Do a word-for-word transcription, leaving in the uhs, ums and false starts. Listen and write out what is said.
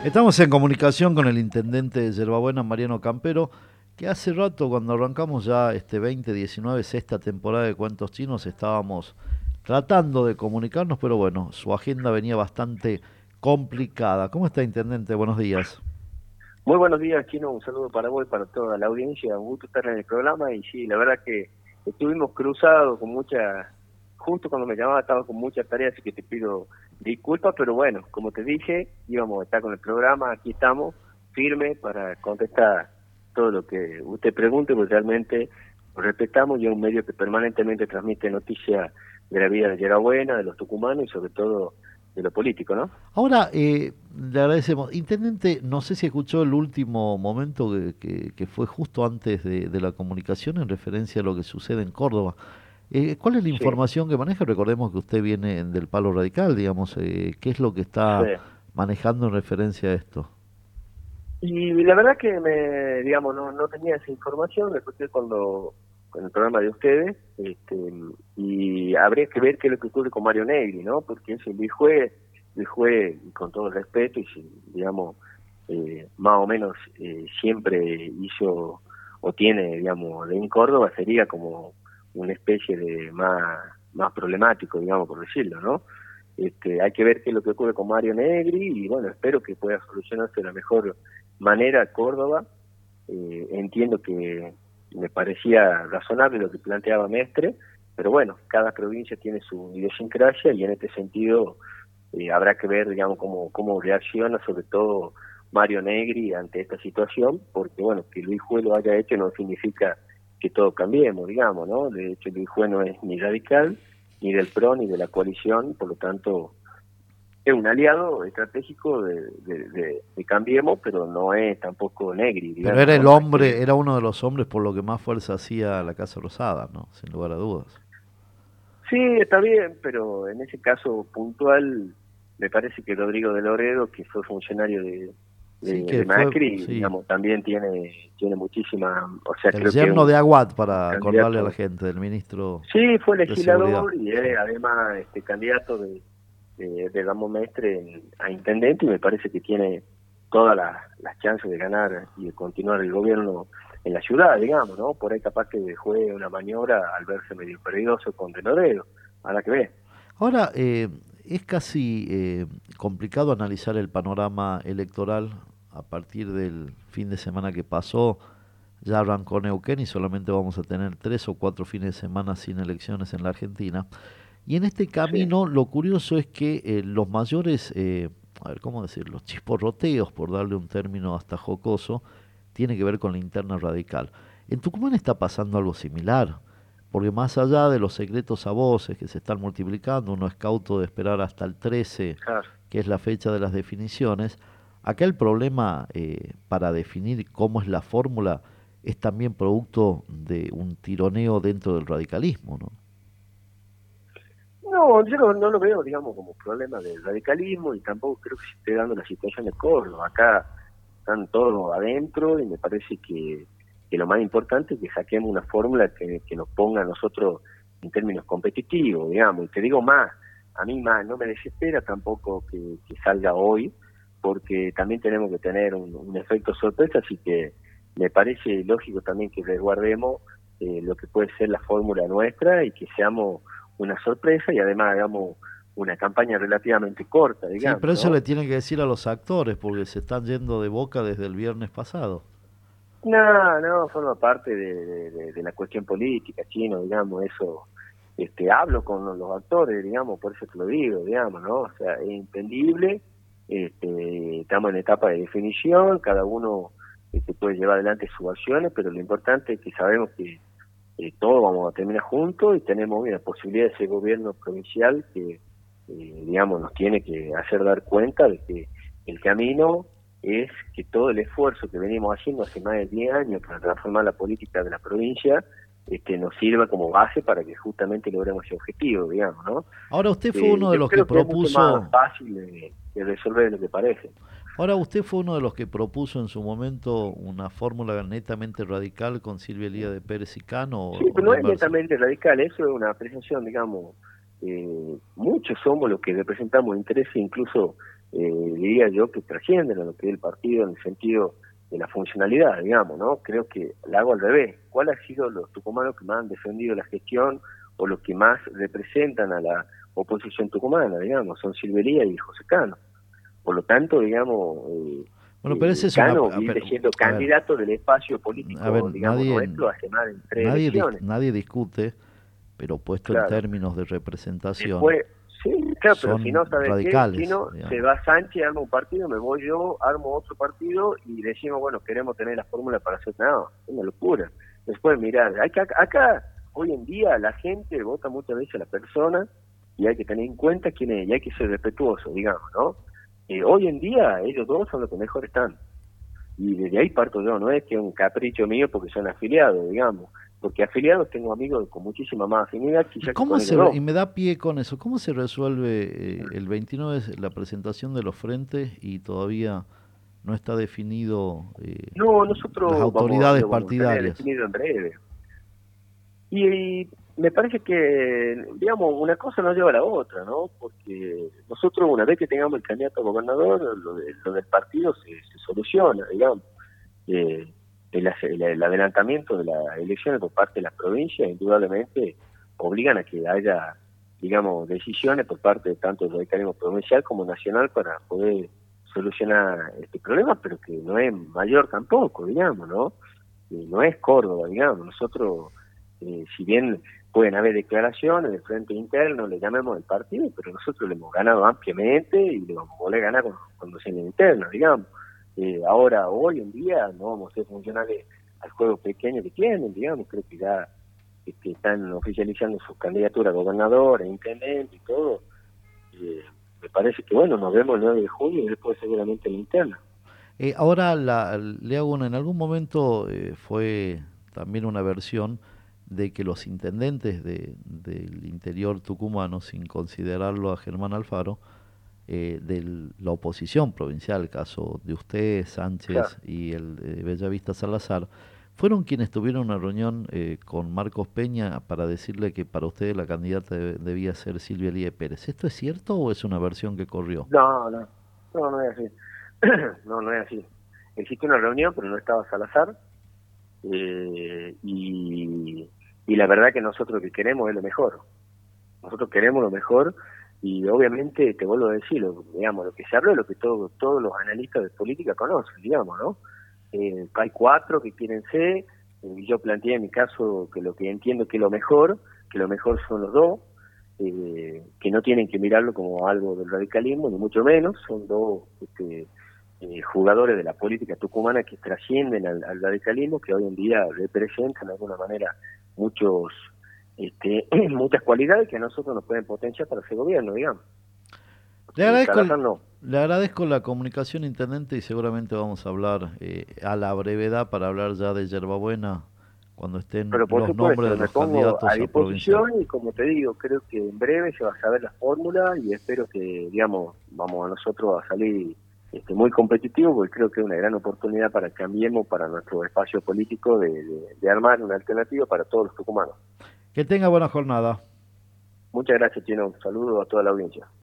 Estamos en comunicación con el intendente de Yerbabuena, Mariano Campero, que hace rato, cuando arrancamos ya este veinte diecinueve, sexta temporada de Cuentos Chinos, estábamos tratando de comunicarnos, pero bueno, su agenda venía bastante complicada. ¿Cómo está, intendente? Buenos días. Muy buenos días, Chino. Un saludo para vos y para toda la audiencia. Un gusto estar en el programa. Y sí, la verdad que estuvimos cruzados con mucha... Justo cuando me llamaba estaba con muchas tareas, así que te pido disculpas, pero bueno, como te dije, íbamos a estar con el programa. Aquí estamos, firme para contestar todo lo que usted pregunte, porque realmente lo respetamos y es un medio que permanentemente transmite noticias de la vida de Yerabuena, de los tucumanos y sobre todo de lo político, ¿no? Ahora, eh, le agradecemos. Intendente, no sé si escuchó el último momento que, que- que fue justo antes de, de la comunicación en referencia a lo que sucede en Córdoba. Eh, ¿cuál es la Sí, información que maneja? Recordemos que usted viene del palo radical, digamos. Eh, ¿qué es lo que sí. está manejando en referencia a esto? Y la verdad que me, digamos, no, no tenía esa información, la escuché cuando, con el programa de ustedes, este, y habría que ver qué es lo que ocurre con Mario Negri, ¿no? Porque ese Luis Juez, Luis Juez, y con todo el respeto, y si, digamos, eh, más o menos eh, siempre hizo, o tiene, digamos, en Córdoba, sería como una especie de más, más problemático, digamos, por decirlo, ¿no? Este, hay que ver qué es lo que ocurre con Mario Negri, y bueno, espero que pueda solucionarse de la mejor manera Córdoba. Eh, entiendo que me parecía razonable lo que planteaba Mestre, pero bueno, cada provincia tiene su idiosincrasia y en este sentido eh, habrá que ver, digamos, cómo, cómo reacciona sobre todo Mario Negri ante esta situación, porque bueno, que Luis Juez lo haya hecho no significa que todos cambiemos, digamos, ¿no? De hecho, Luis Juez no es ni radical, ni del P R O, ni de la coalición, por lo tanto es un aliado estratégico de, de, de, de Cambiemos, pero no es tampoco Negri, Pero digamos, era el ¿no? Hay que hombre, ver. era uno de los hombres por lo que más fuerza hacía la Casa Rosada, ¿no? Sin lugar a dudas. Sí, está bien, pero en ese caso puntual, me parece que Rodrigo de Loredo, que fue funcionario de, Sí, de, que de fue, Macri, sí, digamos, también tiene tiene muchísima, o sea, el creo que es yerno de un, Aguad, un para acordarle a la candidato. gente, del ministro Sí, fue de Seguridad. legislador y Sí. es además este candidato de, de, de Ramón Mestre en- a intendente y me parece que tiene todas las, las chances de ganar y de continuar el gobierno en la ciudad, digamos, ¿no? Por ahí capaz que juegue una maniobra al verse medio perdidoso con De Loredo. Habrá que ver. Ahora, eh, es casi eh, complicado analizar el panorama electoral a partir del fin de semana que pasó. Ya arrancó Neuquén y solamente vamos a tener tres o cuatro fines de semana sin elecciones en la Argentina. Y en este Sí. camino lo curioso es que eh, los mayores, eh, a ver, ¿cómo decirlo? Chisporroteos, por darle un término hasta jocoso, tiene que ver con la interna radical. En Tucumán está pasando algo similar, porque más allá de los secretos a voces que se están multiplicando, uno es cauto de esperar hasta el trece, Claro. que es la fecha de las definiciones, acá el problema eh, para definir cómo es la fórmula es también producto de un tironeo dentro del radicalismo, ¿no? No, yo no, no lo veo, digamos, como problema del radicalismo y tampoco creo que se esté dando la situación de Córdoba. Acá están todos adentro y me parece que, que lo más importante es que saquemos una fórmula que, que nos ponga a nosotros en términos competitivos, digamos. Y te digo más, a mí más, no me desespera tampoco que, que salga hoy, porque también tenemos que tener un, un efecto sorpresa, así que me parece lógico también que resguardemos eh, lo que puede ser la fórmula nuestra y que seamos una sorpresa y además hagamos una campaña relativamente corta, Sí, pero digamos, eso le ¿no? tienen que decir a los actores porque se están yendo de boca desde el viernes pasado. No, no, forma parte de, de, de, de la cuestión política, Chino, digamos, eso, este, hablo con los actores, digamos, por eso te lo digo, digamos, ¿no? O sea, es entendible, este, estamos en etapa de definición, cada uno este, puede llevar adelante sus acciones, pero lo importante es que sabemos que eh, todos vamos a terminar juntos y tenemos la posibilidad de ese gobierno provincial que, eh, digamos, nos tiene que hacer dar cuenta de que el camino es que todo el esfuerzo que venimos haciendo hace más de diez años para transformar la política de la provincia este, nos sirva como base para que justamente logremos ese objetivo, digamos, ¿no? Ahora usted fue Eh, uno de yo los que creo que es mucho más propuso, fácil de, de resolver de lo que parece. ahora usted fue uno de los que propuso en su momento una fórmula netamente radical con Silvia Elía de Pérez y Cano Sí, o, o pero la no es inversa. netamente radical, eso es una apreciación, digamos, eh, muchos somos los que representamos intereses incluso eh, diría yo, que trascienden a lo que es el partido en el sentido de la funcionalidad, digamos, ¿no? Creo que la hago al revés. ¿Cuál ha sido los tucumanos que más han defendido la gestión o los que más representan a la oposición tucumana, digamos? Son Silvería y José Cano. Por lo tanto, digamos, eh, Bueno, pero ese eh, es una... Cano a viene ver, siendo a ver, candidato del espacio político, a ver, digamos, nadie, nuestro hace más de tres nadie, dis- elecciones. nadie discute, pero puesto en Claro. términos de representación, Después, sí, claro, pero son si no, ¿sabes qué? radicales, Si no, digamos. se va Sánchez, arma un partido, me voy yo, armo otro partido y decimos, bueno, queremos tener la fórmula para hacer nada. Es una locura. Después, mirá, hay que, acá, hoy en día, la gente vota muchas veces a la persona y hay que tener en cuenta quién es, y hay que ser respetuoso, digamos, ¿no? Eh, hoy en día, ellos dos son los que mejor están. Y desde ahí parto yo, no es que es un capricho mío porque son afiliados, digamos. Porque afiliados tengo amigos con muchísima más afinidad quizás que ¿Cómo con se, ellos re- dos. y me da pie con eso, ¿cómo se resuelve eh, el veintinueve es la presentación de los frentes y todavía no está definido eh, No, las nosotros vamos, autoridades lo vamos a tener partidarias? definido en breve. Y, y me parece que, digamos, una cosa no lleva a la otra, ¿no? Porque nosotros, una vez que tengamos el candidato a gobernador, lo, de- lo del partido se, se soluciona, digamos. Eh, el, ace- el- el adelantamiento de las elecciones por parte de las provincias, indudablemente, obligan a que haya, digamos, decisiones por parte de tanto del radicalismo provincial como nacional para poder solucionar este problema, pero que no es mayor tampoco, digamos, ¿no? Eh, no es Córdoba, digamos. Nosotros, eh, si bien pueden haber declaraciones del frente interno, le llamemos el partido, pero nosotros le hemos ganado ampliamente y le vamos a volver a ganar cuando, cuando sea en el interno, digamos. Eh, ahora, hoy en día, no vamos a ser funcionales al juego pequeño que tienen, digamos. Creo que ya este, están oficializando sus candidaturas a gobernador, a intendente y todo. Eh, me parece que, bueno, nos vemos el nueve de junio y después seguramente en la interna. Eh, ahora la, le hago una, en algún momento eh, fue también una versión de que los intendentes de, del interior tucumano, sin considerarlo a Germán Alfaro, eh, de la oposición provincial, el caso de usted, Claro. Sánchez y el de Bellavista Salazar, fueron quienes tuvieron una reunión eh, con Marcos Peña para decirle que para ustedes la candidata de- debía ser Silvia Elías Pérez. ¿Esto es cierto o es una versión que corrió? No, no, no, no es así. no, no es así. Existe una reunión, pero no estaba Salazar. Eh, y, y la verdad que nosotros lo que queremos es lo mejor. Nosotros queremos lo mejor y obviamente, te vuelvo a decir, lo, digamos, lo que se habla es lo que todo, todos los analistas de política conocen, digamos, ¿no? Eh, hay cuatro que quieren ser, eh, y yo planteé en mi caso que lo que entiendo que es lo mejor, que lo mejor son los dos, eh, que no tienen que mirarlo como algo del radicalismo, ni mucho menos, son dos este, eh, jugadores de la política tucumana que trascienden al, al radicalismo, que hoy en día representan de alguna manera muchos este, muchas cualidades que a nosotros nos pueden potenciar para ese gobierno, digamos. Le Eh, agradezco, Salazar no. le agradezco la comunicación, intendente, y seguramente vamos a hablar eh, a la brevedad para hablar ya de Yerbabuena cuando estén Pero por los supuesto, nombres de me los pongo a candidatos a provincial. disposición y como te digo, creo que en breve se va a saber la fórmula y espero que, digamos, vamos a nosotros a salir este, muy competitivos porque creo que es una gran oportunidad para que cambiemos para nuestro espacio político de, de, de armar una alternativa para todos los tucumanos. Que tenga buena jornada. Muchas gracias, Chino. Un saludo a toda la audiencia.